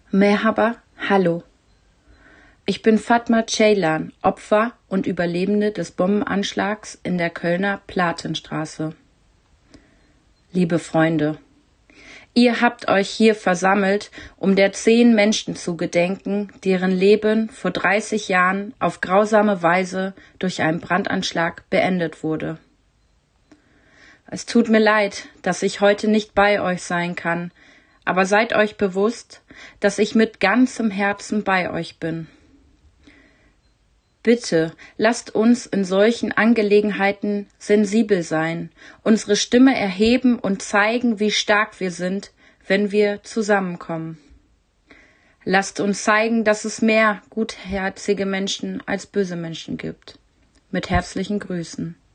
Merhaba, hallo. Ich bin Fatma Ceylan, Opfer und Überlebende des Bombenanschlags in der Kölner Platenstraße. Liebe Freunde, ihr habt euch hier versammelt, um der 10 Menschen zu gedenken, deren Leben vor 30 Jahren auf grausame Weise durch einen Brandanschlag beendet wurde. Es tut mir leid, dass ich heute nicht bei euch sein kann, aber seid euch bewusst, dass ich mit ganzem Herzen bei euch bin. Bitte lasst uns in solchen Angelegenheiten sensibel sein, unsere Stimme erheben und zeigen, wie stark wir sind, wenn wir zusammenkommen. Lasst uns zeigen, dass es mehr gutherzige Menschen als böse Menschen gibt. Mit herzlichen Grüßen.